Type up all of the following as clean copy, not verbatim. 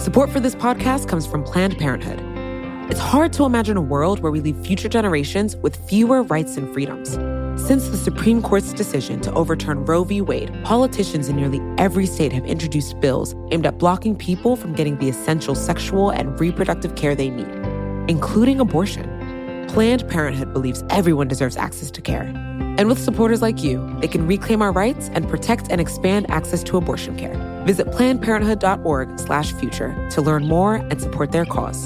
Support for this podcast comes from Planned Parenthood. It's hard to imagine a world where we leave future generations with fewer rights and freedoms. Since the Supreme Court's decision to overturn Roe v. Wade, politicians in nearly every state have introduced bills aimed at blocking people from getting the essential sexual and reproductive care they need, including abortion. Planned Parenthood believes everyone deserves access to care. And with supporters like you, they can reclaim our rights and protect and expand access to abortion care. Visit PlannedParenthood.org/future to learn more and support their cause.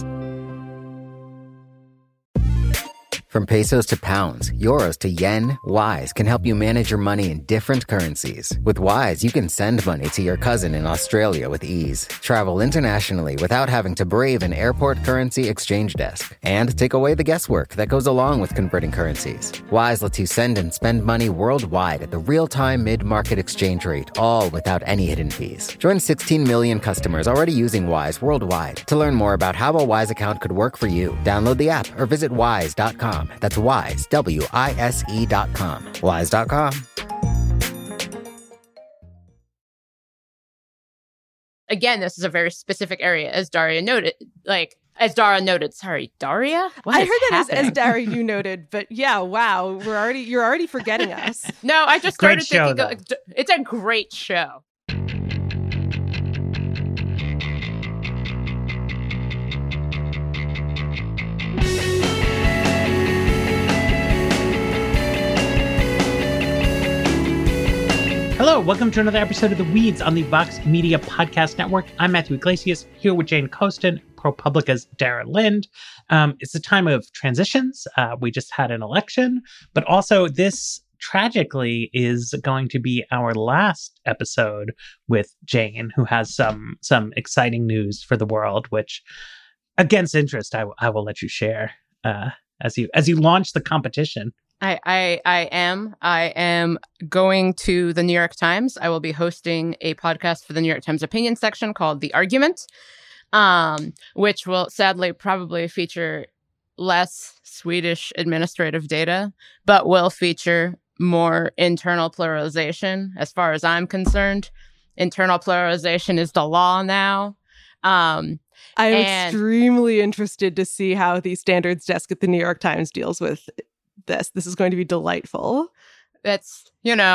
From pesos to pounds, euros to yen, Wise can help you manage your money in different currencies. With Wise, you can send money to your cousin in Australia with ease, travel internationally without having to brave an airport currency exchange desk, and take away the guesswork that goes along with converting currencies. Wise lets you send and spend money worldwide at the real-time mid-market exchange rate, all without any hidden fees. Join 16 million customers already using Wise worldwide. To learn more about how a Wise account could work for you, download the app or visit wise.com. That's Wise, WISE.com. Wise.com. Again, this is a very specific area, as Daria noted. Sorry, Daria? I heard that as Daria, you noted, but yeah, wow, you're already forgetting us. No, I just started thinking, it's a great show. Hello, welcome to another episode of The Weeds on the Vox Media Podcast Network. I'm Matthew Iglesias, here with Jane Coaston, ProPublica's Dara Lind. It's a time of transitions. We just had an election, but also this tragically is going to be our last episode with Jane, who has some exciting news for the world, which, against interest, I will let you share as you launch the competition. I am going to the New York Times. I will be hosting a podcast for the New York Times opinion section called The Argument, which will sadly probably feature less Swedish administrative data, but will feature more internal pluralization. As far as I'm concerned, internal pluralization is the law now. I'm extremely interested to see how the standards desk at the New York Times deals with this. This is going to be delightful. That's,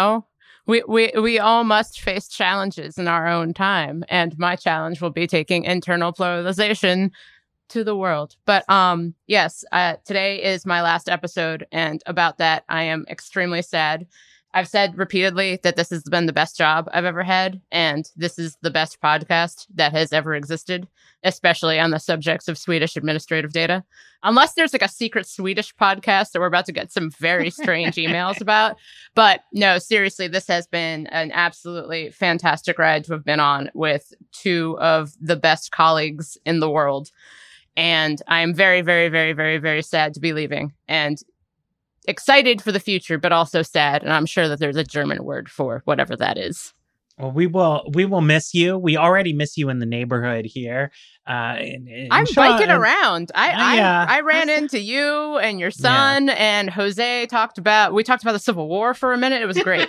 we all must face challenges in our own time, and my challenge will be taking internal pluralization to the world. But yes, today is my last episode, and about that, I am extremely sad. I've said repeatedly that this has been the best job I've ever had, and this is the best podcast that has ever existed, especially on the subjects of Swedish administrative data. Unless there's like a secret Swedish podcast that we're about to get some very strange emails about. But no, seriously, this has been an absolutely fantastic ride to have been on with two of the best colleagues in the world. And I am very, very, very, very, very sad to be leaving. And excited for the future, but also sad. And I'm sure that there's a German word for whatever that is. Well, we will miss you. We already miss you in the neighborhood here. I'm biking around. I ran into you and your son, and Jose we talked about the Civil War for a minute. It was great.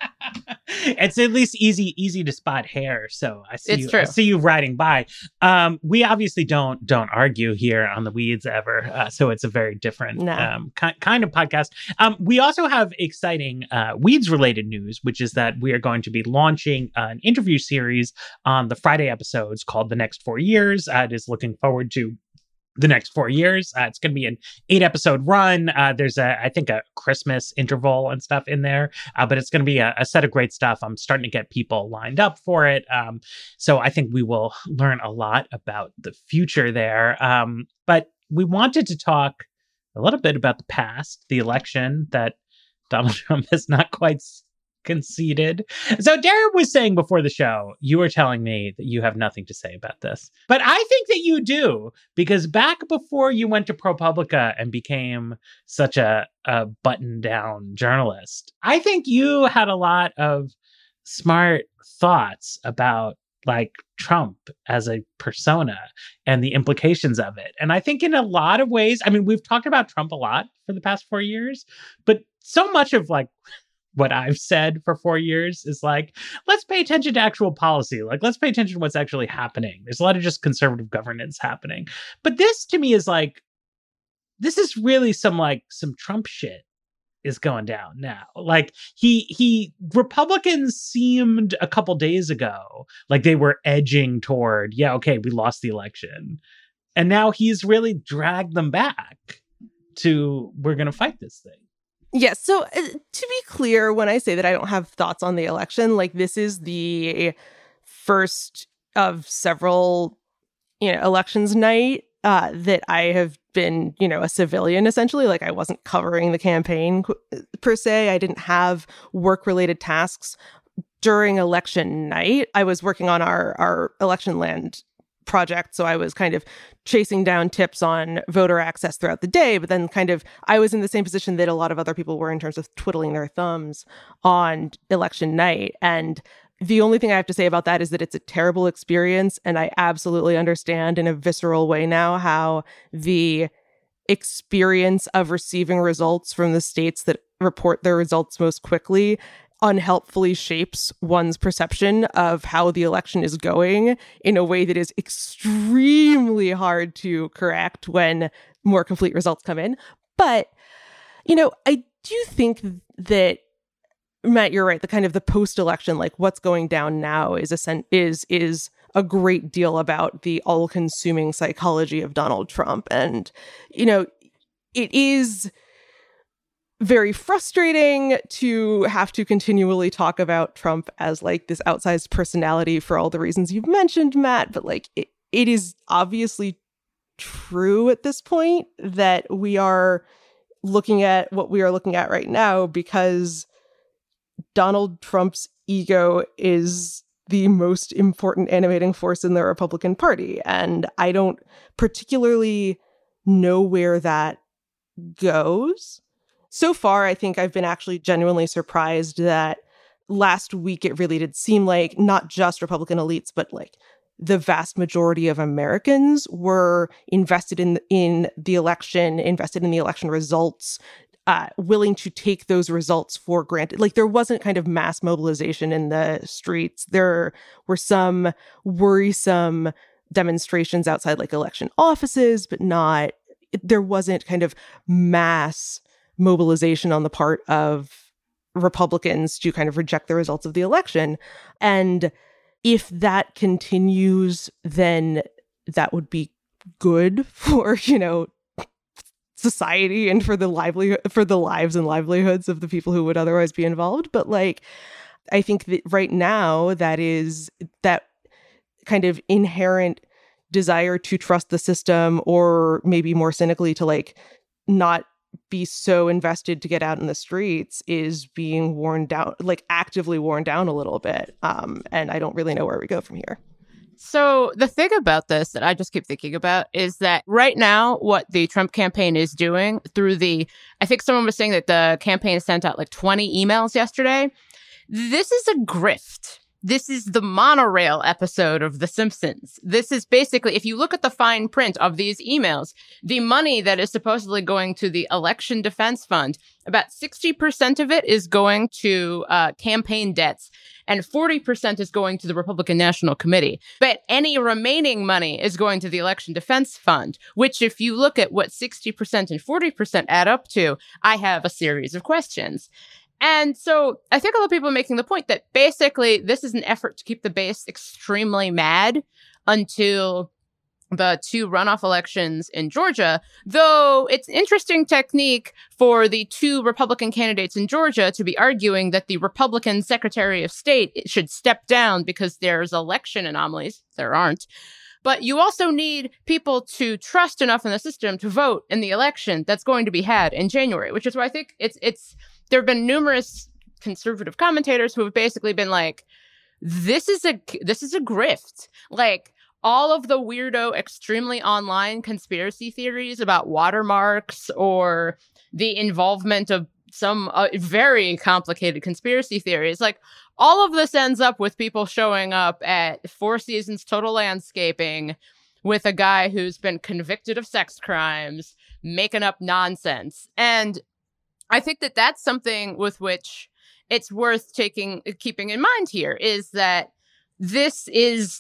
It's at least easy to spot hair. So I see you riding by. We obviously don't argue here on The Weeds ever. So it's a very different kind of podcast. We also have exciting Weeds related news, which is that we are going to be launching an interview series on the Friday episodes called The Next 4 Years. It is looking forward to the next 4 years. It's going to be an 8-episode run. There's I think a Christmas interval and stuff in there, but it's going to be a set of great stuff. I'm starting to get people lined up for it. So I think we will learn a lot about the future there. But we wanted to talk a little bit about the past, the election that Donald Trump has not quite conceded. So Darren was saying before the show, you were telling me that you have nothing to say about this. But I think that you do, because back before you went to ProPublica and became such a button-down journalist, I think you had a lot of smart thoughts about like Trump as a persona and the implications of it. And I think in a lot of ways, I mean, we've talked about Trump a lot for the past 4 years, but so much of like what I've said for 4 years is like, let's pay attention to actual policy. Like, let's pay attention to what's actually happening. There's a lot of just conservative governance happening. But this to me is like, this is really some Trump shit is going down now. Like Republicans seemed a couple days ago like they were edging toward, yeah, okay, we lost the election. And now he's really dragged them back to, we're going to fight this thing. Yes. So to be clear, when I say that I don't have thoughts on the election, like this is the first of several, elections night that I have been, a civilian, essentially. Like I wasn't covering the campaign per se. I didn't have work-related tasks during election night. I was working on our election land project. So I was kind of chasing down tips on voter access throughout the day. But then I was in the same position that a lot of other people were in terms of twiddling their thumbs on election night. And the only thing I have to say about that is that it's a terrible experience. And I absolutely understand in a visceral way now how the experience of receiving results from the states that report their results most quickly unhelpfully shapes one's perception of how the election is going in a way that is extremely hard to correct when more complete results come in. But, I do think that, Matt, you're right. The post-election, like what's going down now is a great deal about the all-consuming psychology of Donald Trump. And, it is very frustrating to have to continually talk about Trump as like this outsized personality for all the reasons you've mentioned, Matt. But like it is obviously true at this point that we are looking at what we are looking at right now because Donald Trump's ego is the most important animating force in the Republican Party. And I don't particularly know where that goes. So far, I think I've been actually genuinely surprised that last week it really did seem like not just Republican elites, but like the vast majority of Americans were invested in the election, invested in the election results, willing to take those results for granted. Like there wasn't kind of mass mobilization in the streets. There were some worrisome demonstrations outside like election offices, but there wasn't kind of mass mobilization on the part of Republicans to kind of reject the results of the election. And if that continues, then that would be good for, society and for the lives and livelihoods of the people who would otherwise be involved. But like, I think that right now that kind of inherent desire to trust the system, or maybe more cynically to like not be so invested to get out in the streets, is being worn down, like actively worn down a little bit. And I don't really know where we go from here. So the thing about this that I just keep thinking about is that right now, what the Trump campaign is doing through I think someone was saying that the campaign sent out like 20 emails yesterday. This is a grift. This is the monorail episode of The Simpsons. This is basically, if you look at the fine print of these emails, the money that is supposedly going to the Election Defense Fund, about 60% of it is going to campaign debts, and 40% is going to the Republican National Committee. But any remaining money is going to the Election Defense Fund, which if you look at what 60% and 40% add up to, I have a series of questions. And so I think a lot of people are making the point that basically this is an effort to keep the base extremely mad until the 2 runoff elections in Georgia, though it's an interesting technique for the 2 Republican candidates in Georgia to be arguing that the Republican Secretary of State should step down because there's election anomalies. There aren't. But you also need people to trust enough in the system to vote in the election that's going to be had in January, which is why I think there have been numerous conservative commentators who have basically been like, this is a grift. Like, all of the weirdo, extremely online conspiracy theories about watermarks or the involvement of some very complicated conspiracy theories, like, all of this ends up with people showing up at Four Seasons Total Landscaping with a guy who's been convicted of sex crimes, making up nonsense. And I think that that's something with which it's worth keeping in mind here is that this is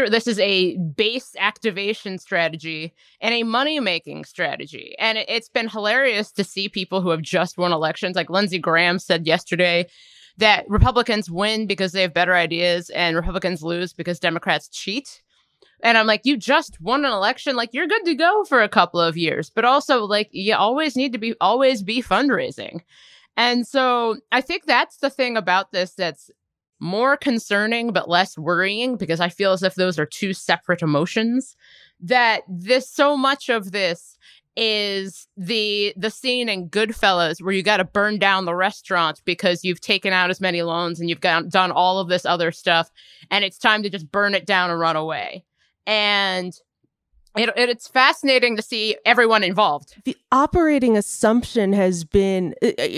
a base activation strategy and a money-making strategy. And it's been hilarious to see people who have just won elections. Like Lindsey Graham said yesterday that Republicans win because they have better ideas and Republicans lose because Democrats cheat. And I'm like, you just won an election. Like, you're good to go for a couple of years. But also, like, you always need to be fundraising. And so I think that's the thing about this that's more concerning but less worrying, because I feel as if those are two separate emotions, that so much of this is the scene in Goodfellas where you got to burn down the restaurant because you've taken out as many loans and you've done all of this other stuff, and it's time to just burn it down and run away. And it's fascinating to see everyone involved. The operating assumption has been,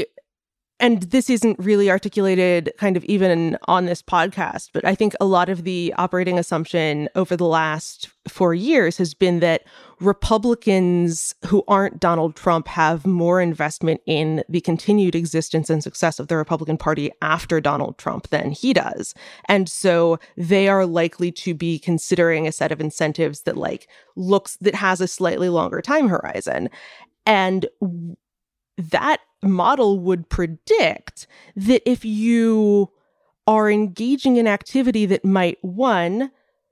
and this isn't really articulated kind of even on this podcast, but I think a lot of the operating assumption over the last 4 years has been that Republicans who aren't Donald Trump have more investment in the continued existence and success of the Republican Party after Donald Trump than he does. And so they are likely to be considering a set of incentives that that has a slightly longer time horizon. And that model would predict that if you are engaging in activity that might, one,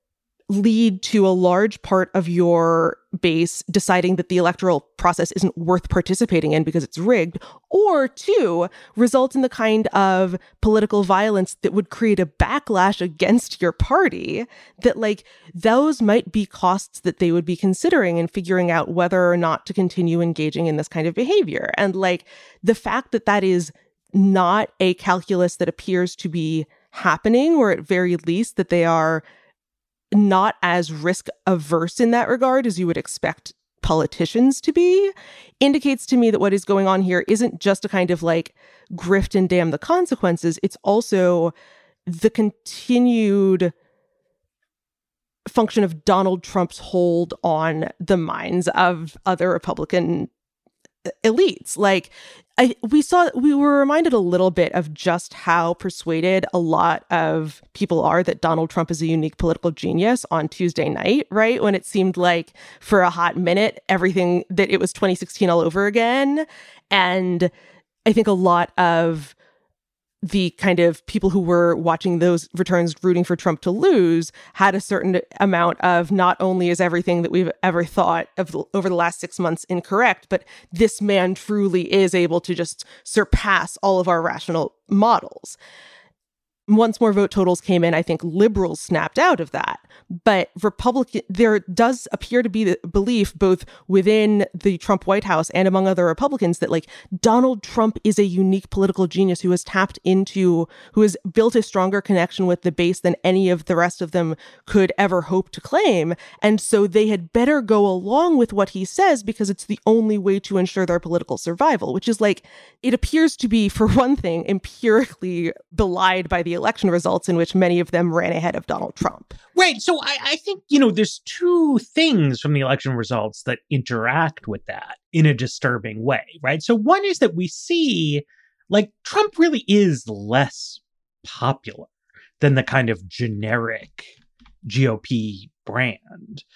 lead to a large part of your base deciding that the electoral process isn't worth participating in because it's rigged, or two, result in the kind of political violence that would create a backlash against your party, that those might be costs that they would be considering in figuring out whether or not to continue engaging in this kind of behavior. And the fact that that is not a calculus that appears to be happening, or at very least that they are not as risk averse in that regard as you would expect politicians to be, indicates to me that what is going on here isn't just a kind of grift and damn the consequences. It's also the continued function of Donald Trump's hold on the minds of other Republican elites. We were reminded a little bit of just how persuaded a lot of people are that Donald Trump is a unique political genius on Tuesday night, right? When it seemed like for a hot minute, that it was 2016 all over again. And I think a lot of the kind of people who were watching those returns rooting for Trump to lose had a certain amount of, not only is everything that we've ever thought of over the last 6 months incorrect, but this man truly is able to just surpass all of our rational models. Once more vote totals came in, I think liberals snapped out of that. But there does appear to be the belief both within the Trump White House and among other Republicans that Donald Trump is a unique political genius who has built a stronger connection with the base than any of the rest of them could ever hope to claim. And so they had better go along with what he says because it's the only way to ensure their political survival, which is it appears to be, for one thing, empirically belied by the election results in which many of them ran ahead of Donald Trump. Right. So I think, there's two things from the election results that interact with that in a disturbing way, right? So one is that we see Trump really is less popular than the kind of generic GOP brand.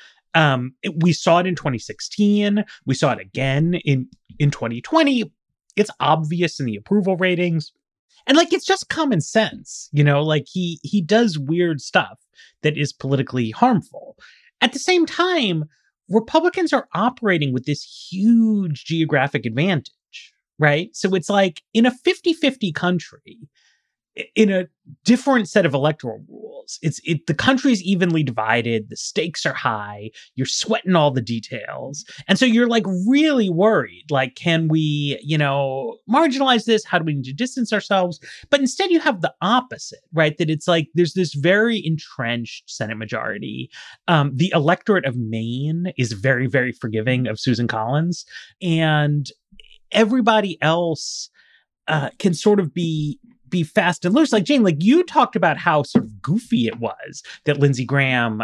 We saw it in 2016. We saw it again in 2020. It's obvious in the approval ratings. And it's just common sense, he does weird stuff that is politically harmful. At the same time, Republicans are operating with this huge geographic advantage, right? So it's in a 50-50 country, in a different set of electoral rules, the country's evenly divided, the stakes are high, you're sweating all the details. And so you're really worried, can we, marginalize this? How do we need to distance ourselves? But instead you have the opposite, right? That it's there's this very entrenched Senate majority. The electorate of Maine is very, very forgiving of Susan Collins, and everybody else can sort of be fast and loose. Jane, you talked about how sort of goofy it was that Lindsey Graham,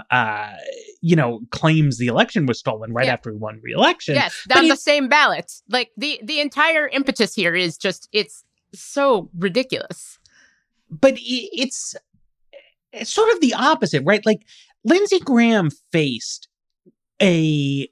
claims the election was stolen right after he won re-election. Yes, on the same ballot. The entire impetus here is just, it's so ridiculous. but it's sort of the opposite, right? Like Lindsey Graham faced it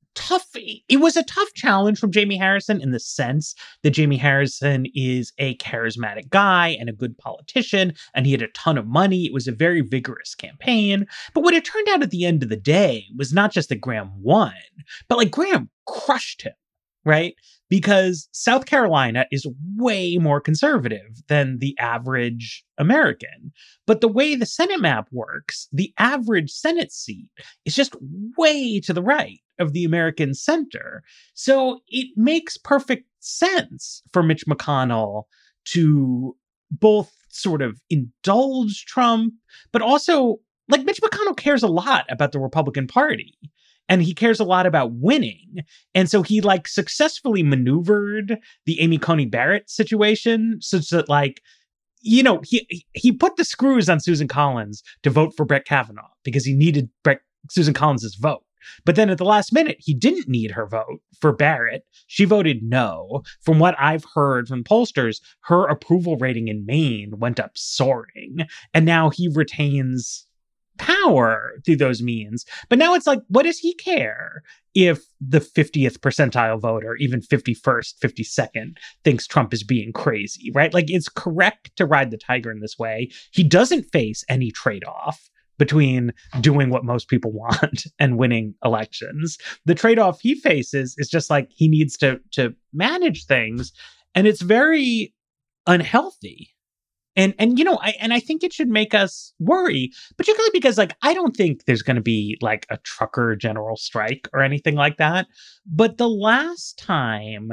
was a tough challenge from Jamie Harrison in the sense that Jamie Harrison is a charismatic guy and a good politician, and he had a ton of money. It was a very vigorous campaign. But what it turned out at the end of the day was not just that Graham won, but like Graham crushed him, right? Because South Carolina is way more conservative than the average American. But the way the Senate map works, the average Senate seat is just way to the right of the American center. So it makes perfect sense for Mitch McConnell to both sort of indulge Trump, but also, like, Mitch McConnell cares a lot about the Republican Party. And he cares a lot about winning. And so he like successfully maneuvered the Amy Coney Barrett situation such that, like, you know, he put the screws on Susan Collins to vote for Brett Kavanaugh because he needed Susan Collins' vote. But then at the last minute, he didn't need her vote for Barrett. She voted no. From what I've heard from pollsters, her approval rating in Maine went up soaring. And now he retains power through those means. But now it's like, what does he care if the 50th percentile voter, even 51st, 52nd, thinks Trump is being crazy, right? Like, it's correct to ride the tiger in this way. He doesn't face any trade-off between doing what most people want and winning elections. The trade-off he faces is just like he needs to manage things, and it's very unhealthy. And you know, I think it should make us worry, particularly because, like, I don't think there's going to be like a trucker general strike or anything like that. But the last time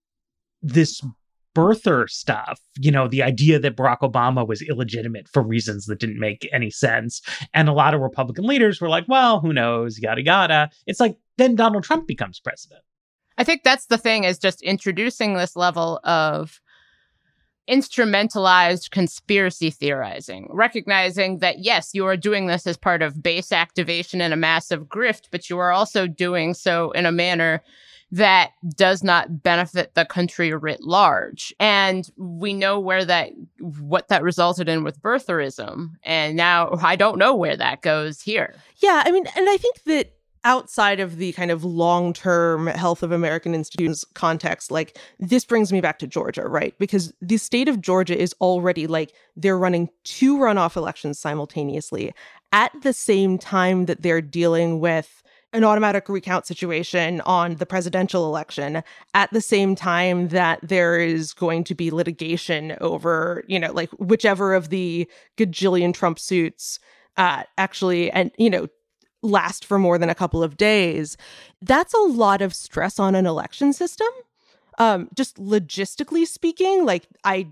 this birther stuff, you know, the idea that Barack Obama was illegitimate for reasons that didn't make any sense, and a lot of Republican leaders were like, well, who knows, yada, yada. It's like, then Donald Trump becomes president. I think that's the thing, is just introducing this level of instrumentalized conspiracy theorizing, recognizing that, yes, you are doing this as part of base activation and a massive grift, but you are also doing so in a manner that does not benefit the country writ large. And we know what that resulted in with birtherism. And now I don't know where that goes here. Yeah, I mean, and I think that outside of the kind of long-term health of American institutions context, like, this brings me back to Georgia, right? Because the state of Georgia is already, like, they're running 2 runoff elections simultaneously at the same time that they're dealing with an automatic recount situation on the presidential election, at the same time that there is going to be litigation over, you know, like, whichever of the gajillion Trump suits actually, and, you know, last for more than a couple of days. That's a lot of stress on an election system. Just logistically speaking, like,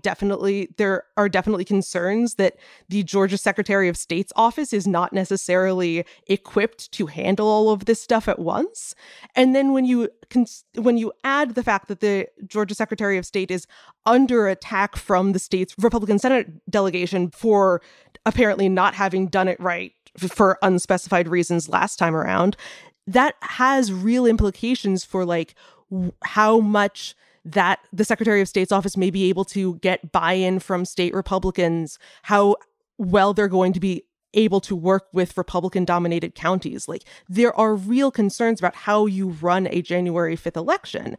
there are definitely concerns that the Georgia Secretary of State's office is not necessarily equipped to handle all of this stuff at once. And then when you add the fact that the Georgia Secretary of State is under attack from the state's Republican Senate delegation for apparently not having done it right for unspecified reasons last time around, that has real implications for, like, how much that the Secretary of State's office may be able to get buy-in from state Republicans, how well they're going to be able to work with Republican-dominated counties. Like, there are real concerns about how you run a January 5th election.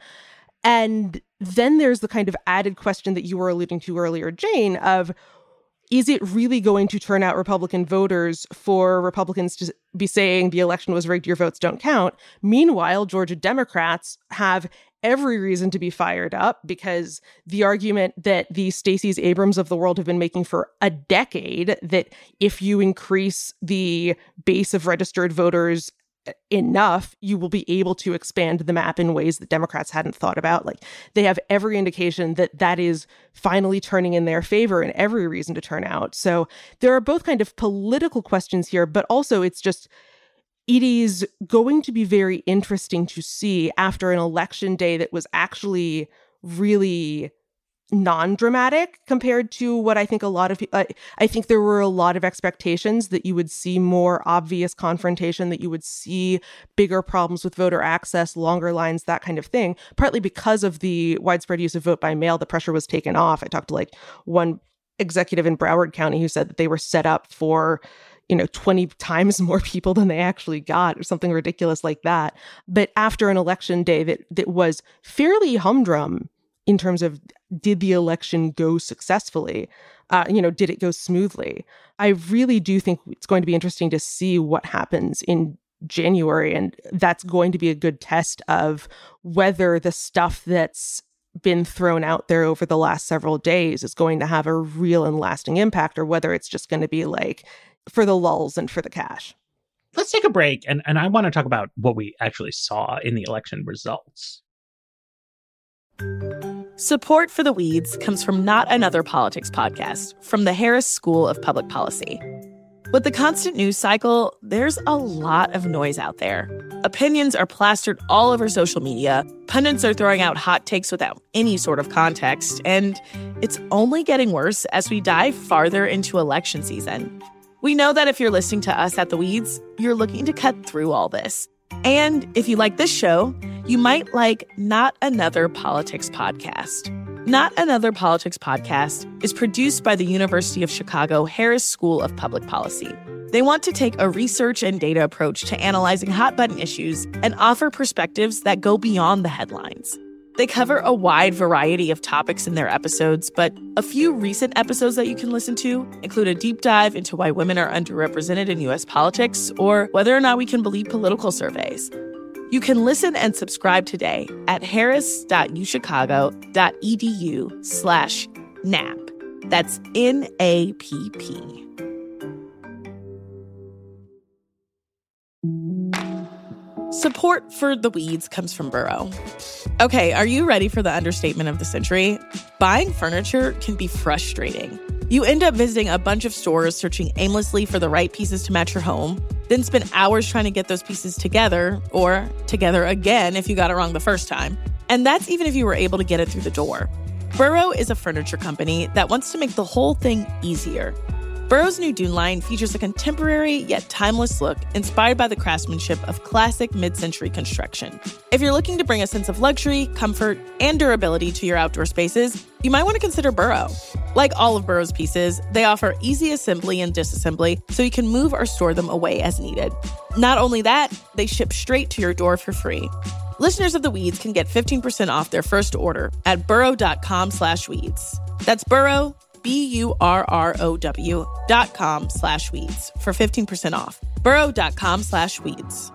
And then there's the kind of added question that you were alluding to earlier, Jane, of, is it really going to turn out Republican voters for Republicans to be saying the election was rigged, your votes don't count? Meanwhile, Georgia Democrats have every reason to be fired up, because the argument that the Stacey Abrams of the world have been making for a decade, that if you increase the base of registered voters enough, you will be able to expand the map in ways that Democrats hadn't thought about. Like, they have every indication that that is finally turning in their favor and every reason to turn out. So there are both kind of political questions here, but also it is going to be very interesting to see, after an election day that was actually really non-dramatic compared to what I think a lot of I think there were a lot of expectations that you would see more obvious confrontation, that you would see bigger problems with voter access, longer lines, that kind of thing. Partly because of the widespread use of vote by mail, the pressure was taken off. I talked to, like, one executive in Broward County who said that they were set up for 20 times more people than they actually got, or something ridiculous like that. But after an election day that was fairly humdrum in terms of, did the election go successfully? Did it go smoothly? I really do think it's going to be interesting to see what happens in January. And that's going to be a good test of whether the stuff that's been thrown out there over the last several days is going to have a real and lasting impact, or whether it's just going to be like for the lulz and for the cash. Let's take a break. And I want to talk about what we actually saw in the election results. Support for The Weeds comes from Not Another Politics podcast from the Harris School of Public Policy. With the constant news cycle, there's a lot of noise out there. Opinions are plastered all over social media, pundits are throwing out hot takes without any sort of context, and it's only getting worse as we dive farther into election season. We know that if you're listening to us at The Weeds, you're looking to cut through all this. And if you like this show, you might like Not Another Politics podcast. Not Another Politics podcast is produced by the University of Chicago Harris School of Public Policy. They want to take a research and data approach to analyzing hot-button issues and offer perspectives that go beyond the headlines. They cover a wide variety of topics in their episodes, but a few recent episodes that you can listen to include a deep dive into why women are underrepresented in U.S. politics, or whether or not we can believe political surveys. You can listen and subscribe today at harris.uchicago.edu/NAP. That's NAPP. Support for The Weeds comes from Burrow. Okay, are you ready for the understatement of the century? Buying furniture can be frustrating. You end up visiting a bunch of stores searching aimlessly for the right pieces to match your home, then spend hours trying to get those pieces together, or together again if you got it wrong the first time. And that's even if you were able to get it through the door. Burrow is a furniture company that wants to make the whole thing easier. Burrow's new Dune line features a contemporary yet timeless look inspired by the craftsmanship of classic mid-century construction. If you're looking to bring a sense of luxury, comfort, and durability to your outdoor spaces, you might want to consider Burrow. Like all of Burrow's pieces, they offer easy assembly and disassembly so you can move or store them away as needed. Not only that, they ship straight to your door for free. Listeners of The Weeds can get 15% off their first order at burrow.com/weeds. That's Burrow, BURROW.com/weeds for 15% off. Burrow.com/weeds.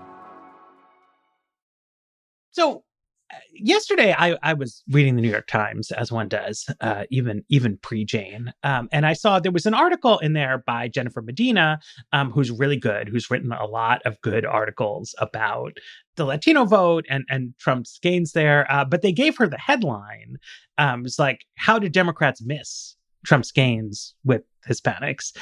So yesterday I was reading the New York Times, as one does, even pre-Jane. And I saw there was an article in there by Jennifer Medina, who's really good, who's written a lot of good articles about the Latino vote and Trump's gains there. But they gave her the headline. It's like, how did Democrats miss Trump's gains with Hispanics?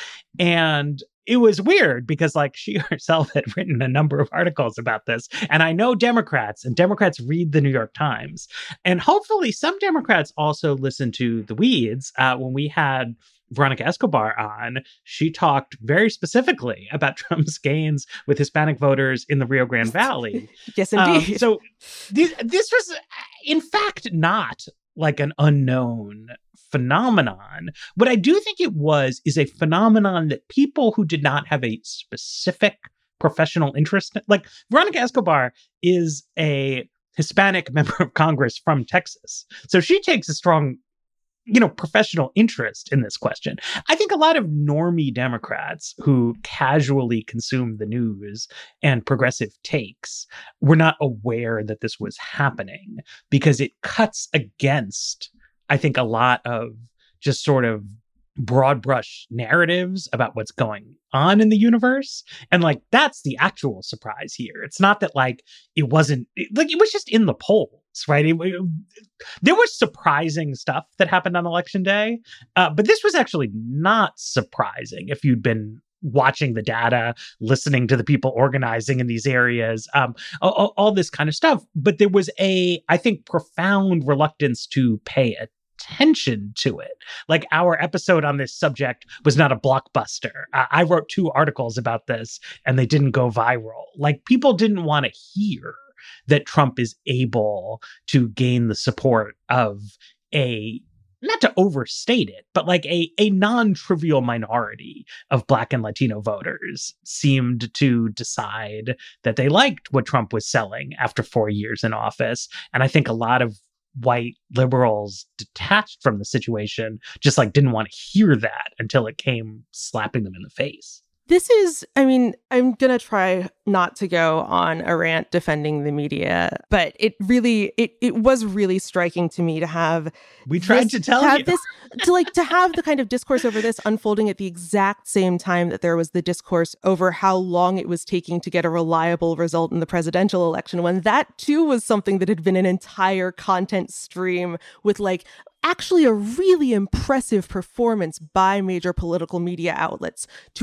And it was weird because she herself had written a number of articles about this. And I know Democrats read the New York Times. And hopefully some Democrats also listen to The Weeds. When we had Veronica Escobar on, she talked very specifically about Trump's gains with Hispanic voters in the Rio Grande Valley. Yes, indeed. So this was, in fact, not like an unknown phenomenon. What I do think it is a phenomenon that people who did not have a specific professional interest, like Veronica Escobar is a Hispanic member of Congress from Texas. So she takes a strong, professional interest in this question. I think a lot of normie Democrats who casually consume the news and progressive takes were not aware that this was happening because it cuts against, I think, a lot of just sort of broad brush narratives about what's going on in the universe. And that's the actual surprise here. It's not that it wasn't it was just in the polls, right? There was surprising stuff that happened on election day. But this was actually not surprising if you'd been watching the data, listening to the people organizing in these areas, all this kind of stuff. But there was I think, profound reluctance to pay attention to it. Our episode on this subject was not a blockbuster. I wrote 2 articles about this and they didn't go viral. People didn't want to hear that Trump is able to gain the support of a not to overstate it, but like a non-trivial minority of Black and Latino voters seemed to decide that they liked what Trump was selling after 4 years in office. And I think a lot of white liberals detached from the situation just like didn't want to hear that until it came slapping them in the face. This is, I mean, I'm going to try not to go on a rant defending the media, but it was really striking to me to have to have the kind of discourse over this unfolding at the exact same time that there was the discourse over how long it was taking to get a reliable result in the presidential election, when that too was something that had been an entire content stream with like actually a really impressive performance by major political media outlets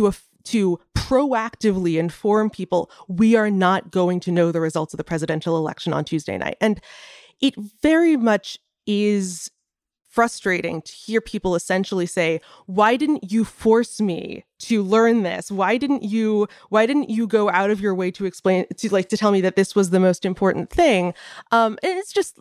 to proactively inform people we are not going to know the results of the presidential election on Tuesday night. And it very much is frustrating to hear people essentially say, why didn't you force me to learn this? Why didn't you go out of your way to explain, to tell me that this was the most important thing? And it's just,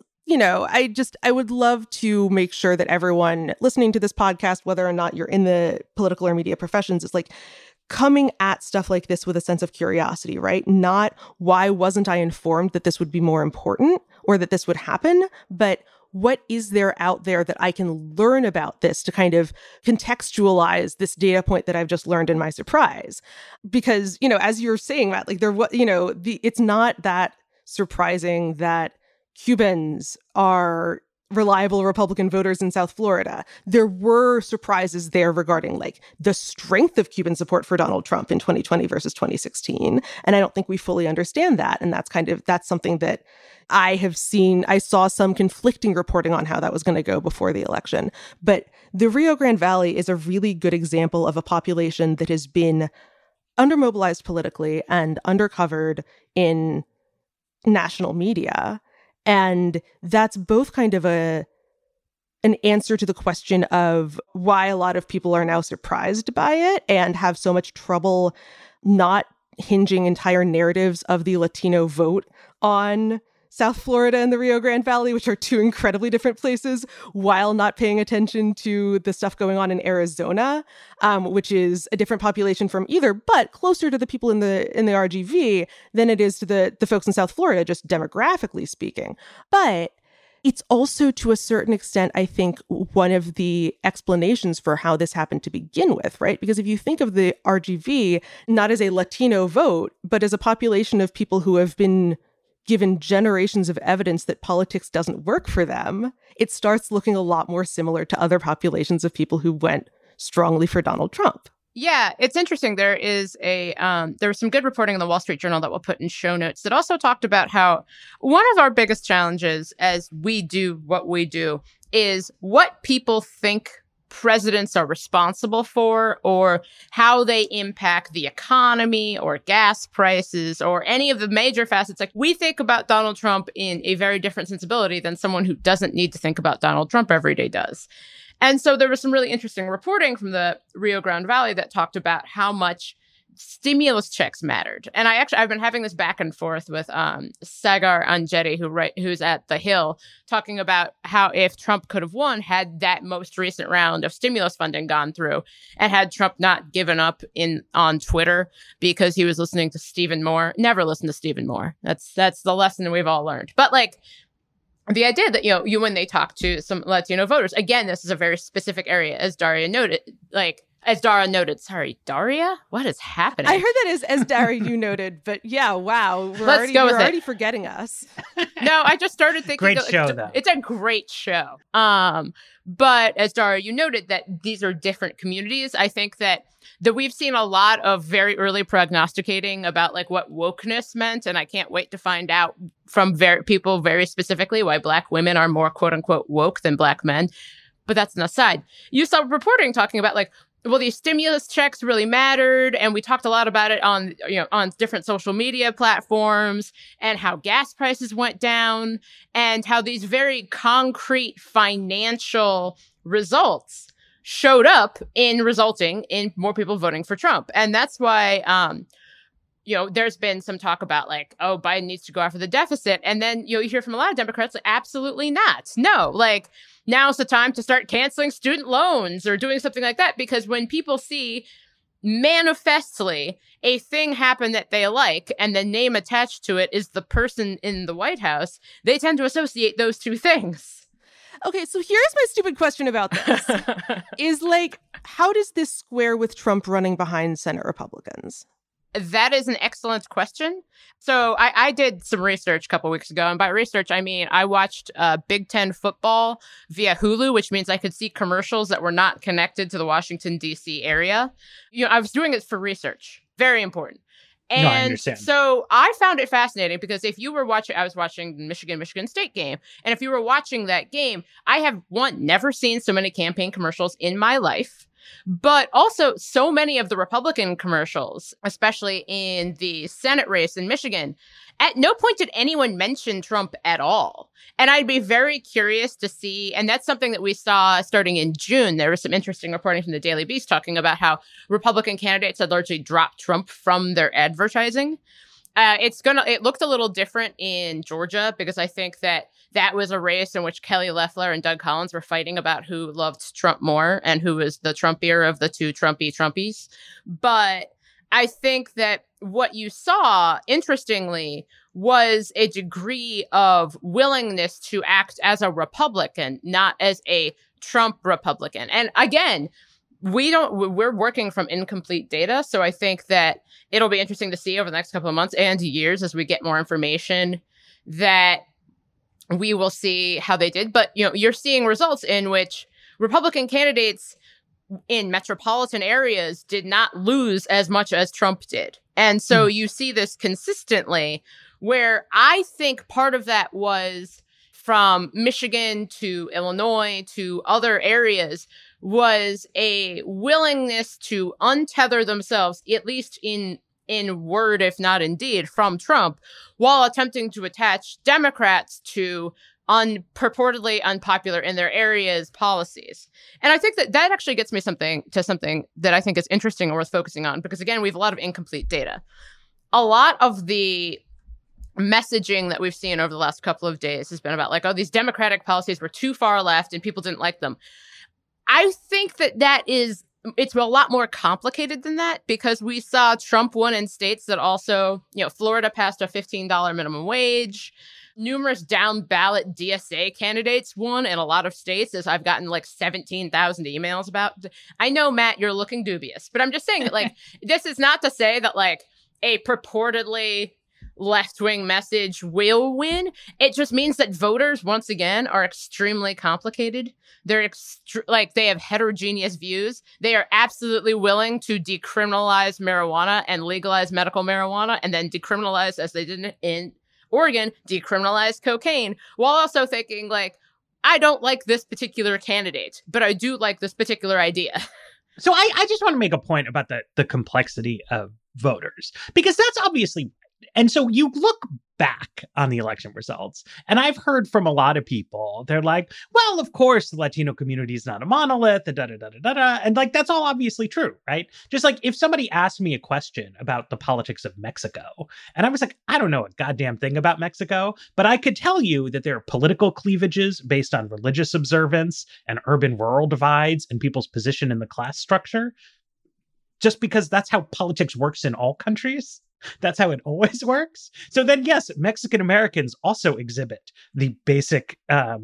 I would love to make sure that everyone listening to this podcast, whether or not you're in the political or media professions, is like coming at stuff like this with a sense of curiosity, right? Not why wasn't I informed that this would be more important or that this would happen, but what is there out there that I can learn about this to kind of contextualize this data point that I've just learned in my surprise? Because, as you're saying, Matt, it's not that surprising that Cubans are reliable Republican voters in South Florida. There were surprises there regarding the strength of Cuban support for Donald Trump in 2020 versus 2016. And I don't think we fully understand that. And that's something that I saw some conflicting reporting on how that was going to go before the election. But the Rio Grande Valley is a really good example of a population that has been undermobilized politically and undercovered in national media. And that's both kind of an answer to the question of why a lot of people are now surprised by it and have so much trouble not hinging entire narratives of the Latino vote on South Florida and the Rio Grande Valley, which are two incredibly different places, while not paying attention to the stuff going on in Arizona, which is a different population from either, but closer to the people in the RGV than it is to the folks in South Florida, just demographically speaking. But it's also, to a certain extent, I think, one of the explanations for how this happened to begin with, right? Because if you think of the RGV not as a Latino vote, but as a population of people who have been given generations of evidence that politics doesn't work for them, it starts looking a lot more similar to other populations of people who went strongly for Donald Trump. Yeah, it's interesting. There was some good reporting in the Wall Street Journal that we'll put in show notes that also talked about how one of our biggest challenges as we do what we do is what people think presidents are responsible for, or how they impact the economy or gas prices or any of the major facets. Like, we think about Donald Trump in a very different sensibility than someone who doesn't need to think about Donald Trump every day does. And so there was some really interesting reporting from the Rio Grande Valley that talked about how much stimulus checks mattered. And I've been having this back and forth with Sagar Anjeti, who's at The Hill, talking about how if Trump could have won had that most recent round of stimulus funding gone through, and had Trump not given up on Twitter because he was listening to Stephen Moore. Never listen to Stephen Moore. That's the lesson we've all learned. But the idea that, you when they talk to some Latino voters, again, this is a very specific area, as Daria noted, sorry, Daria? What is happening? I heard that as Daria, you noted, but yeah, wow. You're already forgetting us. No, I just started thinking. Great show, though. It's a great show. But as Daria, you noted that these are different communities. I think that we've seen a lot of very early prognosticating about what wokeness meant. And I can't wait to find out from people very specifically why Black women are more quote unquote woke than Black men. But that's an aside. You saw reporting talking about these stimulus checks really mattered, and we talked a lot about it on different social media platforms, and how gas prices went down, and how these very concrete financial results showed up in resulting in more people voting for Trump. And that's why there's been some talk about like, oh, Biden needs to go after the deficit. And then, you hear from a lot of Democrats, like, absolutely not. No, like, now's the time to start canceling student loans or doing something like that. Because when people see manifestly a thing happen that they like and the name attached to it is the person in the White House, they tend to associate those two things. Okay, so here's my stupid question about this. Is like, how does this square with Trump running behind Senate Republicans? That is an excellent question. So I did some research a couple weeks ago. And by research, I mean, I watched Big Ten football via Hulu, which means I could see commercials that were not connected to the Washington, D.C. area. I was doing it for research. Very important. And no, I understand. So I found it fascinating because if you were watching, I was watching the Michigan State game. And if you were watching that game, I have, never seen so many campaign commercials in my life. But also so many of the Republican commercials, especially in the Senate race in Michigan, at no point did anyone mention Trump at all. And I'd be very curious to see, and that's something that we saw starting in June. There was some interesting reporting from the Daily Beast talking about how Republican candidates had largely dropped Trump from their advertising. It looked a little different in Georgia because I think that was a race in which Kelly Loeffler and Doug Collins were fighting about who loved Trump more and who was the Trumpier of the two Trumpies. But I think that what you saw, interestingly, was a degree of willingness to act as a Republican, not as a Trump Republican. And again, we're working from incomplete data. So I think that it'll be interesting to see over the next couple of months and years as we get more information that we will see how they did. But, you're seeing results in which Republican candidates in metropolitan areas did not lose as much as Trump did. And so you see this consistently, where I think part of that was from Michigan to Illinois to other areas was a willingness to untether themselves, at least in word, if not in deed, from Trump, while attempting to attach Democrats to purportedly unpopular in their areas policies. And I think that actually gets me something that I think is interesting and worth focusing on, because again, we have a lot of incomplete data. A lot of the messaging that we've seen over the last couple of days has been about like, oh, these Democratic policies were too far left and people didn't like them. I think it's a lot more complicated than that, because we saw Trump won in states that also, Florida passed a $15 minimum wage. Numerous down ballot DSA candidates won in a lot of states, as I've gotten like 17,000 emails about. I know, Matt, you're looking dubious, but I'm just saying that like, this is not to say that like a purportedly left-wing message will win. It just means that voters, once again, are extremely complicated. They're they have heterogeneous views. They are absolutely willing to decriminalize marijuana and legalize medical marijuana, and then decriminalize, as they did in Oregon, decriminalize cocaine, while also thinking like, I don't like this particular candidate, but I do like this particular idea. So I just want to make a point about the complexity of voters, because that's obviously. And so you look back on the election results, and I've heard from a lot of people, they're like, well, of course, the Latino community is not a monolith, and like, that's all obviously true, right? Just like if somebody asked me a question about the politics of Mexico, and I was like, I don't know a goddamn thing about Mexico, but I could tell you that there are political cleavages based on religious observance and urban-rural divides and people's position in the class structure, just because that's how politics works in all countries. That's how it always works. So then, yes, Mexican Americans also exhibit the basic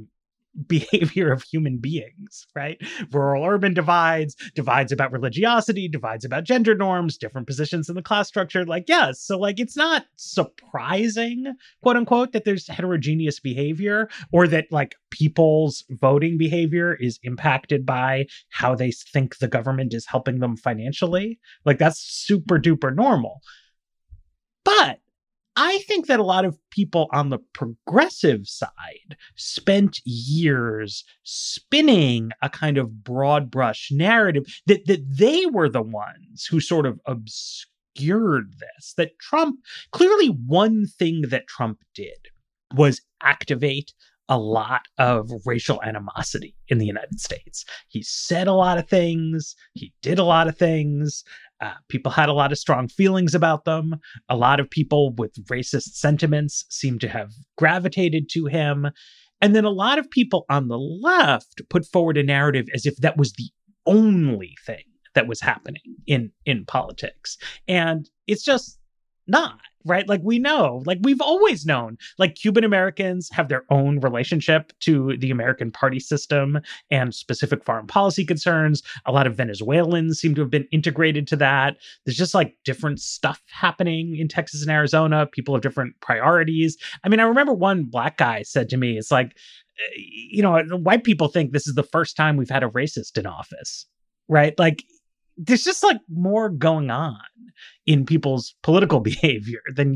behavior of human beings, right? Rural-urban divides about religiosity, divides about gender norms, different positions in the class structure. Like, yes, so like, it's not surprising, quote unquote, that there's heterogeneous behavior, or that like people's voting behavior is impacted by how they think the government is helping them financially. Like, that's super duper normal. But I think that a lot of people on the progressive side spent years spinning a kind of broad brush narrative that they were the ones who sort of obscured this, that Trump, clearly one thing that Trump did was activate a lot of racial animosity in the United States. He said a lot of things. He did a lot of things. People had a lot of strong feelings about them. A lot of people with racist sentiments seem to have gravitated to him. And then a lot of people on the left put forward a narrative as if that was the only thing that was happening in politics. And it's just not, right? Like, we know, like, we've always known, like, Cuban Americans have their own relationship to the American party system and specific foreign policy concerns. A lot of Venezuelans seem to have been integrated to that. There's just like different stuff happening in Texas and Arizona. People have different priorities. I mean, I remember one Black guy said to me, it's like, you know, white people think this is the first time we've had a racist in office, right? Like, there's just like more going on in people's political behavior than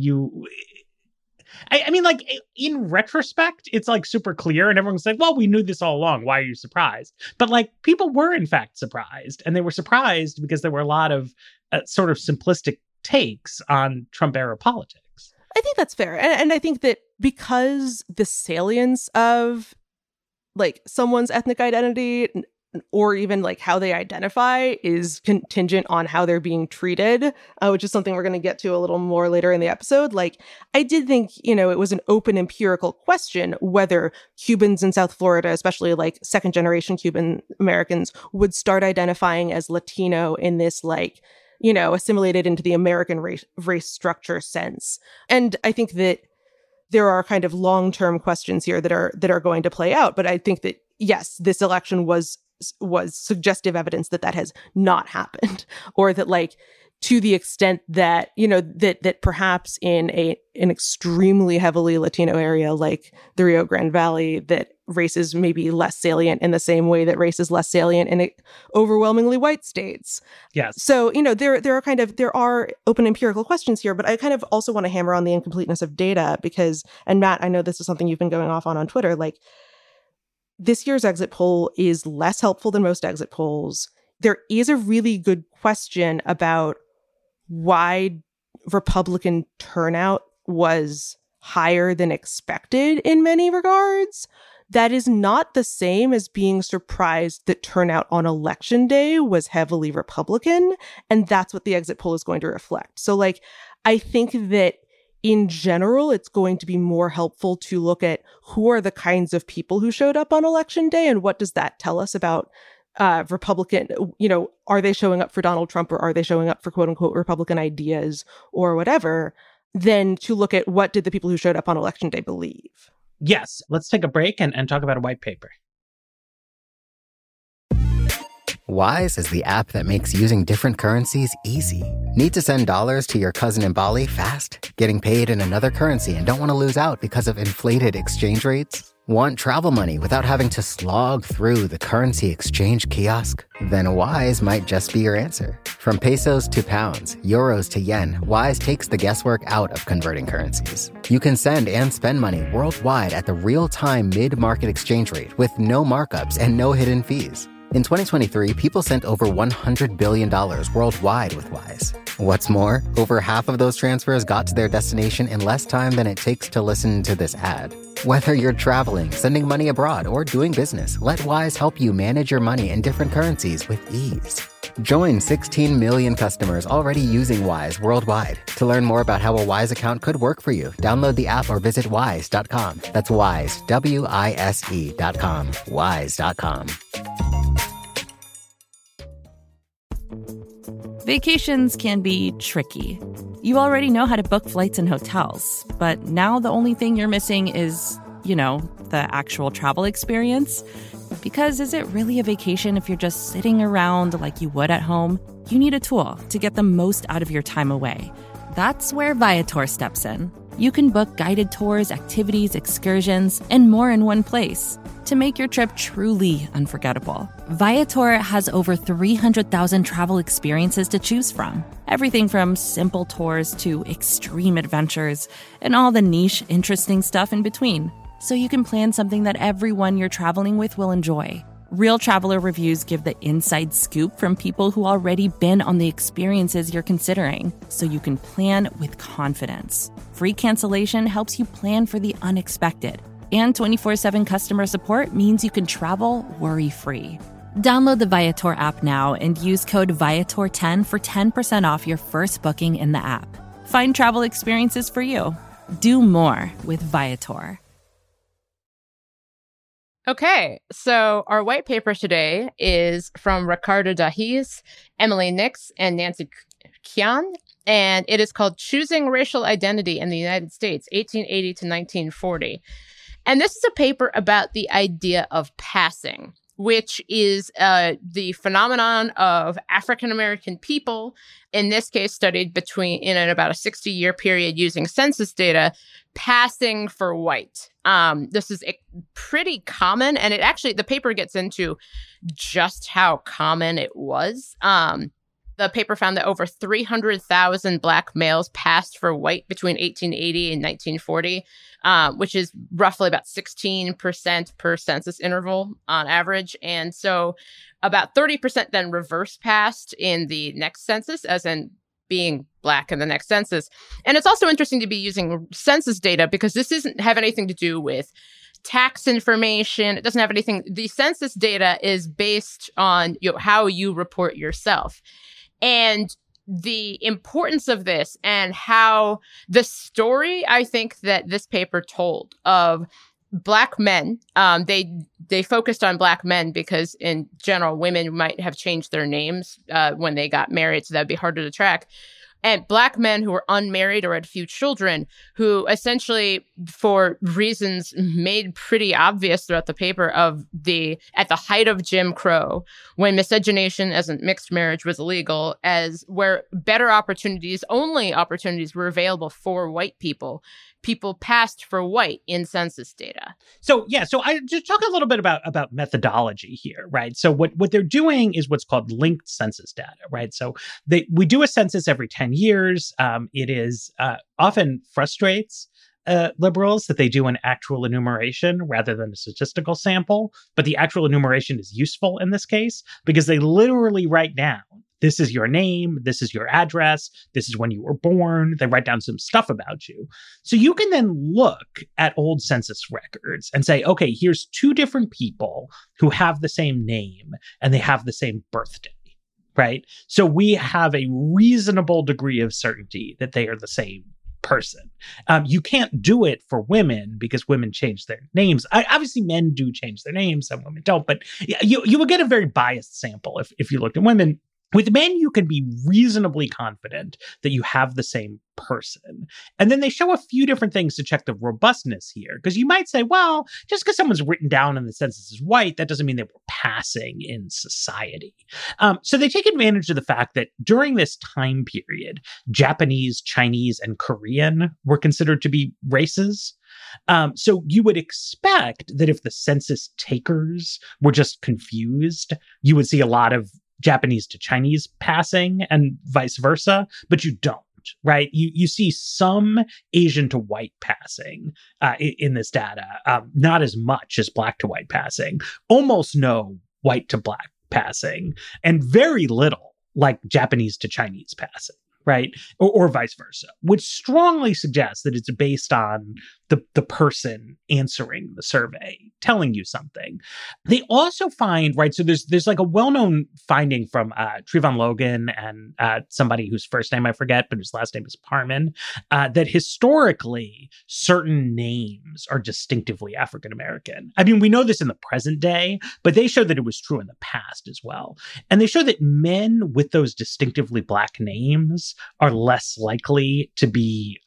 I mean, like, in retrospect, it's like super clear and everyone's like, well, we knew this all along. Why are you surprised? But like, people were in fact surprised, and they were surprised because there were a lot of sort of simplistic takes on Trump era politics. I think that's fair. And I think that because the salience of like someone's ethnic identity or even like how they identify is contingent on how they're being treated, which is something we're going to get to a little more later in the episode. Like, I did think, you know, it was an open empirical question whether Cubans in South Florida, especially like second generation Cuban Americans, would start identifying as Latino in this like, you know, assimilated into the American race structure sense. And I think that there are kind of long-term questions here that are going to play out. But I think that, yes, this election was suggestive evidence that has not happened, or that like to the extent that, you know, that perhaps in an extremely heavily Latino area like the Rio Grande Valley, that race is maybe less salient in the same way that race is less salient in overwhelmingly white states. Yes. So, you know, there are open empirical questions here, but I kind of also want to hammer on the incompleteness of data because, and Matt, I know this is something you've been going off on Twitter, like, this year's exit poll is less helpful than most exit polls. There is a really good question about why Republican turnout was higher than expected in many regards. That is not the same as being surprised that turnout on election day was heavily Republican. And that's what the exit poll is going to reflect. So, like, I think that in general, it's going to be more helpful to look at who are the kinds of people who showed up on election day and what does that tell us about Republican, you know, are they showing up for Donald Trump or are they showing up for quote unquote Republican ideas or whatever, than to look at what did the people who showed up on election day believe. Yes. Let's take a break and talk about a white paper. Wise is the app that makes using different currencies easy. Need to send dollars to your cousin in Bali fast? Getting paid in another currency and don't want to lose out because of inflated exchange rates? Want travel money without having to slog through the currency exchange kiosk? Then Wise might just be your answer. From pesos to pounds, euros to yen, Wise takes the guesswork out of converting currencies. You can send and spend money worldwide at the real-time mid-market exchange rate with no markups and no hidden fees. In 2023, people sent over $100 billion worldwide with Wise. What's more, over half of those transfers got to their destination in less time than it takes to listen to this ad. Whether you're traveling, sending money abroad, or doing business, let Wise help you manage your money in different currencies with ease. Join 16 million customers already using Wise worldwide. To learn more about how a Wise account could work for you, download the app or visit wise.com. That's Wise, WISE.com. Wise.com. Vacations can be tricky. You already know how to book flights and hotels, but now the only thing you're missing is, you know, the actual travel experience. Because is it really a vacation if you're just sitting around like you would at home? You need a tool to get the most out of your time away. That's where Viator steps in. You can book guided tours, activities, excursions, and more in one place to make your trip truly unforgettable. Viator has over 300,000 travel experiences to choose from. Everything from simple tours to extreme adventures and all the niche, interesting stuff in between. So you can plan something that everyone you're traveling with will enjoy. Real traveler reviews give the inside scoop from people who already been on the experiences you're considering, so you can plan with confidence. Free cancellation helps you plan for the unexpected. And 24/7 customer support means you can travel worry-free. Download the Viator app now and use code Viator10 for 10% off your first booking in the app. Find travel experiences for you. Do more with Viator. Okay, so our white paper today is from Ricardo Dahiz, Emily Nix, and Nancy Kian, and it is called Choosing Racial Identity in the United States, 1880 to 1940. And this is a paper about the idea of passing, which is the phenomenon of African-American people, in this case studied in about a 60-year period using census data, passing for white. This is pretty common, and the paper gets into just how common it was. The paper found that over 300,000 Black males passed for white between 1880 and 1940, which is roughly about 16% per census interval on average. And so about 30% then reverse passed in the next census, as in being Black in the next census. And it's also interesting to be using census data because this doesn't have anything to do with tax information. It doesn't have anything. The census data is based on how you report yourself. And the importance of this and how the story, I think, that this paper told of Black men, they focused on Black men because in general, women might have changed their names when they got married, so that'd be harder to track. And Black men who were unmarried or had few children, who essentially, for reasons made pretty obvious throughout the paper, at the height of Jim Crow, when miscegenation as a mixed marriage was illegal, where better opportunities, only opportunities were available for white people passed for white in census data. So I just talk a little bit about methodology here, right? So what they're doing is what's called linked census data, right? So we do a census every 10 years. It is often frustrates liberals that they do an actual enumeration rather than a statistical sample, but the actual enumeration is useful in this case because they literally write down, this is your name, this is your address, this is when you were born. They write down some stuff about you. So you can then look at old census records and say, okay, here's two different people who have the same name and they have the same birthday, right? So we have a reasonable degree of certainty that they are the same person. You can't do it for women because women change their names. Obviously, men do change their names, some women don't, but you will get a very biased sample if you look at women. With men, you can be reasonably confident that you have the same person. And then they show a few different things to check the robustness here. Because you might say, well, just because someone's written down in the census as white, that doesn't mean they were passing in society. So they take advantage of the fact that during this time period, Japanese, Chinese, and Korean were considered to be races. So you would expect that if the census takers were just confused, you would see a lot of Japanese to Chinese passing and vice versa, but you don't, right? You see some Asian to white passing in this data, not as much as Black to white passing, almost no white to Black passing, and very little like Japanese to Chinese passing, right? Or vice versa, which strongly suggests that it's based on the person answering the survey, telling you something. They also find, right, so there's like a well-known finding from Trevon Logan and somebody whose first name I forget, but whose last name is Parman, that historically certain names are distinctively African-American. I mean, we know this in the present day, but they show that it was true in the past as well. And they show that men with those distinctively Black names are less likely to be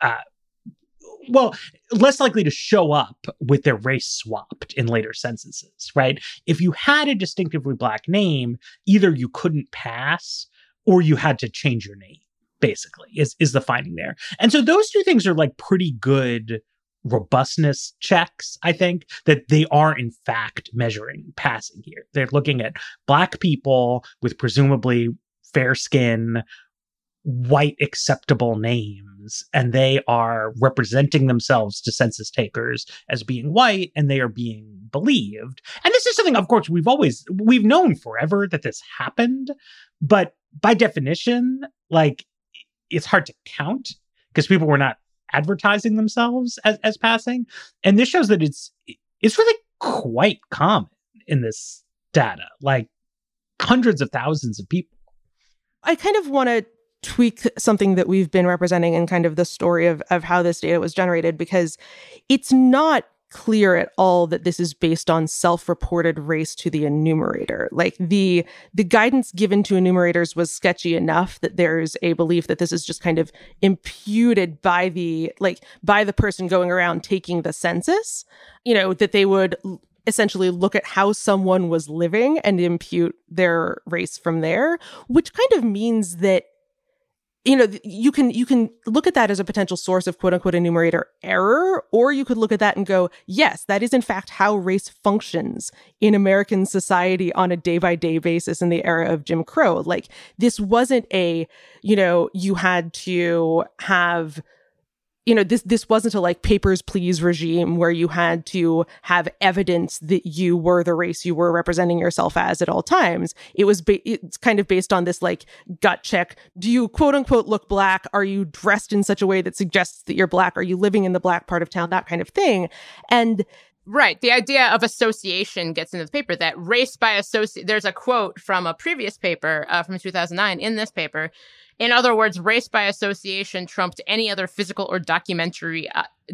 less likely to show up with their race swapped in later censuses, right? If you had a distinctively Black name, either you couldn't pass or you had to change your name, basically, is the finding there. And so those two things are like pretty good robustness checks, I think, that they are in fact measuring passing here. They're looking at Black people with presumably fair skin, white acceptable names, and they are representing themselves to census takers as being white, and they are being believed. And this is something, of course, we've known forever that this happened, but by definition, like, it's hard to count because people were not advertising themselves as passing. And this shows that it's really quite common in this data. Like, hundreds of thousands of people. I kind of want to tweak something that we've been representing in kind of the story of how this data was generated, because it's not clear at all that this is based on self-reported race to the enumerator. Like the guidance given to enumerators was sketchy enough that there's a belief that this is just kind of imputed by the person going around taking the census, that they would essentially look at how someone was living and impute their race from there, which kind of means that you can look at that as a potential source of quote unquote enumerator error, or you could look at that and go, yes, that is in fact how race functions in American society on a day by day basis in the era of Jim Crow. Like, this wasn't you had to have, this wasn't a papers, please regime where you had to have evidence that you were the race you were representing yourself as at all times. It's kind of based on this gut check. Do you quote unquote look Black? Are you dressed in such a way that suggests that you're Black? Are you living in the Black part of town? That kind of thing. And right. The idea of association gets into the paper, that race by association. There's a quote from a previous paper from 2009 in this paper. In other words, race by association trumped any other physical or documentary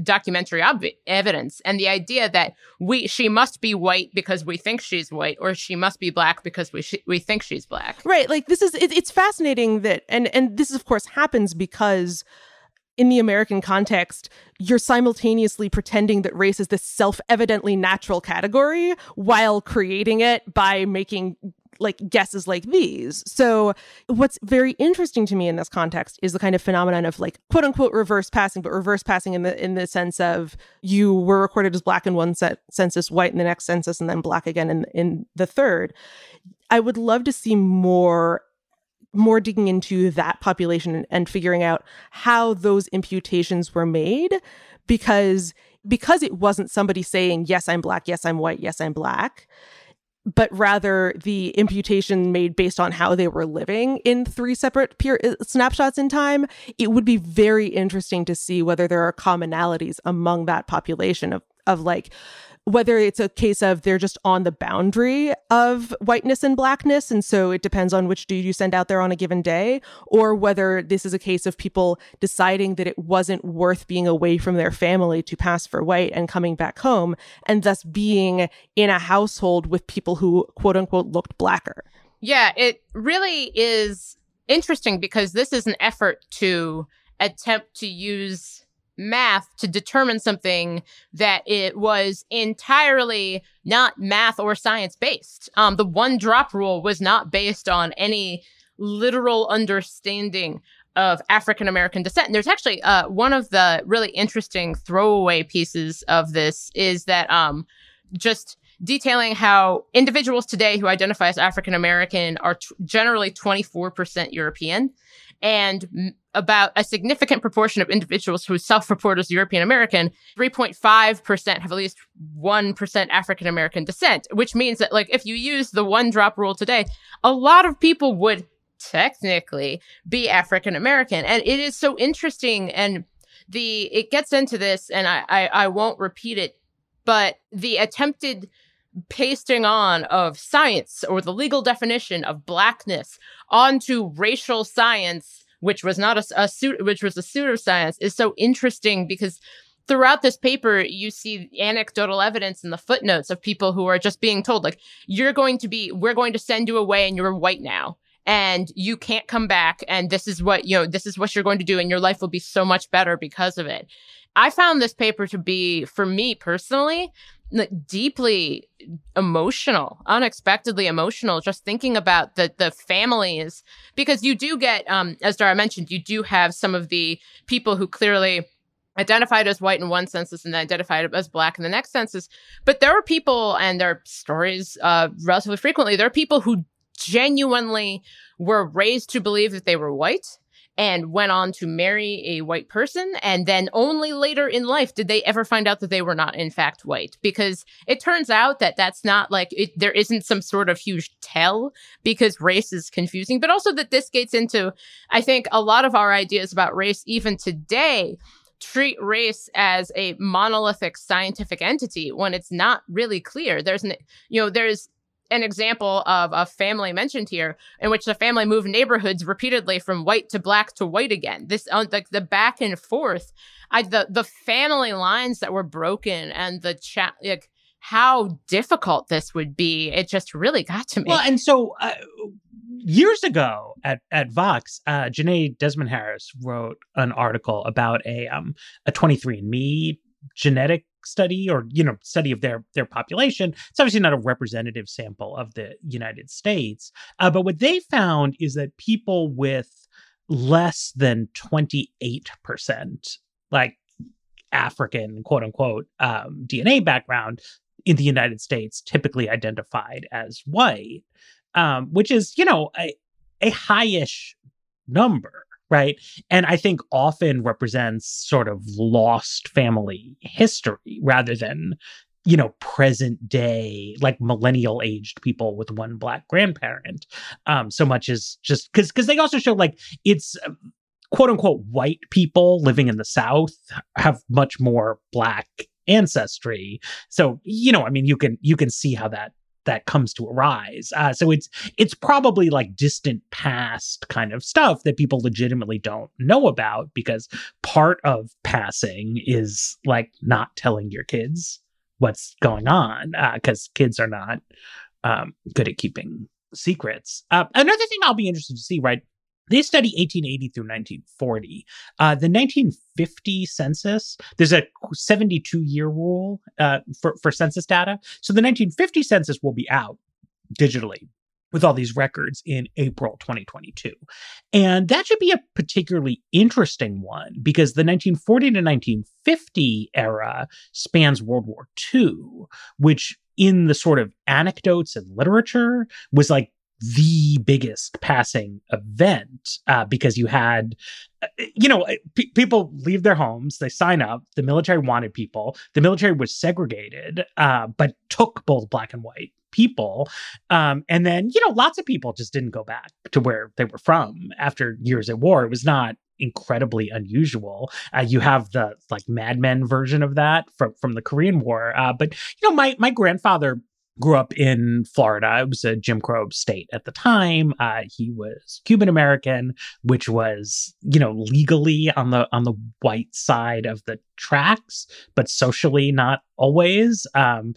evidence. And the idea that she must be white because we think she's white, or she must be Black because we think she's Black. Right. It's fascinating that, and this of course happens because in the American context, you're simultaneously pretending that race is this self-evidently natural category while creating it by making guesses like these. So what's very interesting to me in this context is the kind of phenomenon of quote unquote reverse passing, but reverse passing in the sense of you were recorded as Black in one census, white in the next census, and then Black again in the third. I would love to see more digging into that population and figuring out how those imputations were made, because it wasn't somebody saying, yes, I'm Black, yes, I'm white, yes, I'm Black, but rather the imputation made based on how they were living in three separate snapshots in time. It would be very interesting to see whether there are commonalities among that population of whether it's a case of they're just on the boundary of whiteness and Blackness, and so it depends on which dude you send out there on a given day, or whether this is a case of people deciding that it wasn't worth being away from their family to pass for white and coming back home, and thus being in a household with people who quote unquote looked Blacker. Yeah, it really is interesting because this is an effort to attempt to use math to determine something that it was entirely not math or science based. The one drop rule was not based on any literal understanding of African American descent. And there's actually one of the really interesting throwaway pieces of this is that just detailing how individuals today who identify as African American are generally 24% European, and about a significant proportion of individuals who self-report as European American, 3.5% have at least 1% African American descent, which means that if you use the one drop rule today, a lot of people would technically be African American. And it is so interesting, and it gets into this, and I won't repeat it, but the attempted pasting on of science or the legal definition of Blackness onto racial science, which was not which was a pseudoscience, is so interesting because throughout this paper, you see anecdotal evidence in the footnotes of people who are just being told, we're going to send you away and you're white now, and you can't come back, and this is what you're going to do, and your life will be so much better because of it. I found this paper to be, for me personally, deeply emotional, unexpectedly emotional, just thinking about the families, because you do get, as Dara mentioned, you do have some of the people who clearly identified as white in one census and identified as Black in the next census. But there are people, and there are stories relatively frequently, there are people who genuinely were raised to believe that they were white and went on to marry a white person. And then only later in life did they ever find out that they were not, in fact, white. Because it turns out that that's not there isn't some sort of huge tell, because race is confusing. But also that this gets into, I think, a lot of our ideas about race, even today, treat race as a monolithic scientific entity when it's not really clear. an example of a family mentioned here in which the family moved neighborhoods repeatedly from white to black to white again. This like the back and forth, the family lines that were broken and the like how difficult this would be. It just really got to me. Well, and so years ago at Vox, Janae Desmond Harris wrote an article about a 23andMe genetic study, or study of their population. It's obviously not a representative sample of the United States, but what they found is that people with less than 28% like African quote unquote DNA background in the United States typically identified as white, which is a high-ish number. Right. And I think often represents sort of lost family history rather than, present day, like millennial aged people with one Black grandparent. So much as just because they also show like it's quote unquote white people living in the South have much more Black ancestry. So, you can see how that comes to arise. So it's probably like distant past kind of stuff that people legitimately don't know about, because part of passing is like not telling your kids what's going on, because kids are not good at keeping secrets. Another thing I'll be interested to see, right? They study 1880 through 1940. The 1950 census, there's a 72-year rule for census data. So the 1950 census will be out digitally with all these records in April 2022. And that should be a particularly interesting one because the 1940 to 1950 era spans World War II, which in the sort of anecdotes and literature was like the biggest passing event, because you had, people leave their homes, they sign up, the military wanted people, the military was segregated, but took both Black and white people. And then, lots of people just didn't go back to where they were from after years at war. It was not incredibly unusual. You have the like Mad Men version of that from the Korean War. But, my grandfather grew up in Florida. It was a Jim Crow state at the time. He was Cuban American, which was, legally on the white side of the tracks, but socially not always.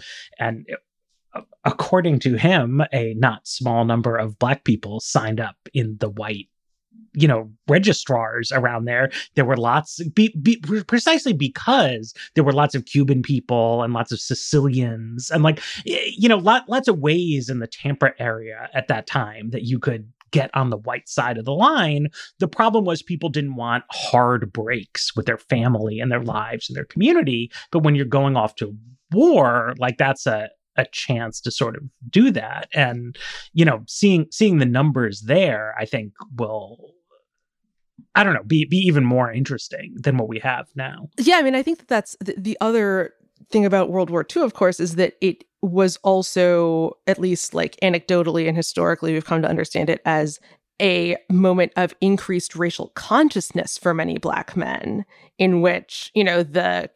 According to him, a not small number of Black people signed up in the white registrars around there. There were lots, precisely because there were lots of Cuban people and lots of Sicilians and lots of ways in the Tampa area at that time that you could get on the white side of the line. The problem was people didn't want hard breaks with their family and their lives and their community. But when you're going off to war, like that's a chance to sort of do that. And, seeing the numbers there, I think will, I don't know, be even more interesting than what we have now. Yeah, I mean, I think that's the other thing about World War II, of course, is that it was also, at least like anecdotally and historically, we've come to understand it as a moment of increased racial consciousness for many Black men, in which, the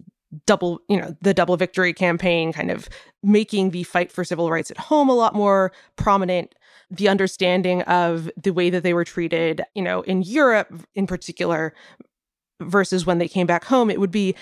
double victory campaign kind of making the fight for civil rights at home a lot more prominent, the understanding of the way that they were treated, in Europe in particular, versus when they came back home. It would be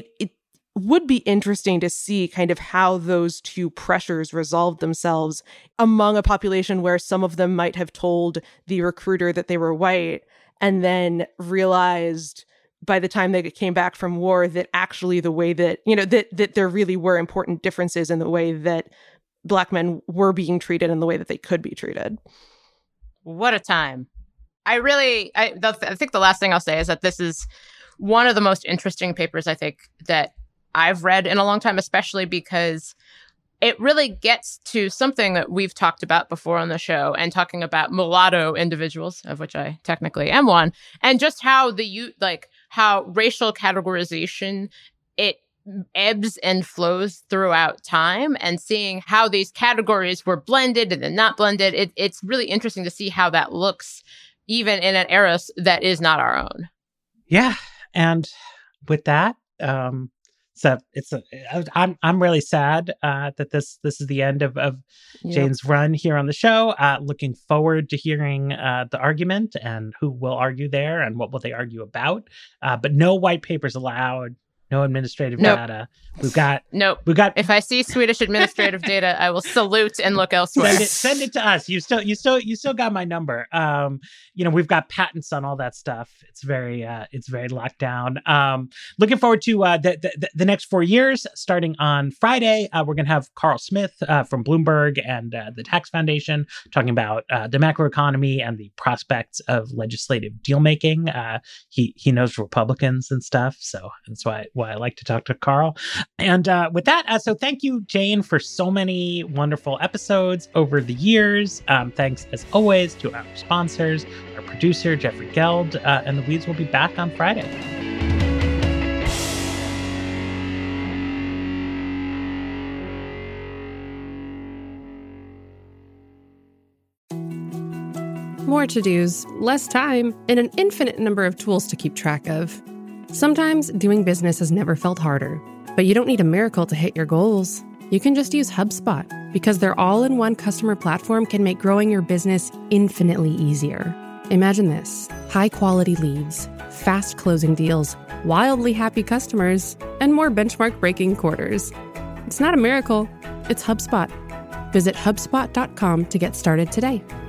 interesting to see kind of how those two pressures resolved themselves among a population where some of them might have told the recruiter that they were white and then realized by the time they came back from war that actually the way that, that there really were important differences in the way that Black men were being treated and the way that they could be treated. What a time. I think the last thing I'll say is that this is one of the most interesting papers I think that I've read in a long time, especially because it really gets to something that we've talked about before on the show, and talking about mulatto individuals, of which I technically am one, and just how how racial categorization, it ebbs and flows throughout time, and seeing how these categories were blended and then not blended. It's really interesting to see how that looks even in an era that is not our own. Yeah. And with that, So I'm really sad that this is the end of Jane's run here on the show. Looking forward to hearing the argument and who will argue there and what will they argue about. But no white papers allowed. No administrative data. We've got. If I see Swedish administrative data, I will salute and look elsewhere. Send it to us. You still got my number. We've got patents on all that stuff. It's very locked down. Looking forward to the next 4 years. Starting on Friday, we're gonna have Carl Smith from Bloomberg and the Tax Foundation talking about the macroeconomy and the prospects of legislative deal making. He knows Republicans and stuff, so that's why I like to talk to Carl. And with that, so thank you, Jane, for so many wonderful episodes over the years. Thanks, as always, to our sponsors, our producer, Jeffrey Geld, and The Weeds will be back on Friday. More to-dos, less time, and an infinite number of tools to keep track of. Sometimes doing business has never felt harder, but you don't need a miracle to hit your goals. You can just use HubSpot, because their all-in-one customer platform can make growing your business infinitely easier. Imagine this: high-quality leads, fast closing deals, wildly happy customers, and more benchmark-breaking quarters. It's not a miracle, it's HubSpot. Visit HubSpot.com to get started today.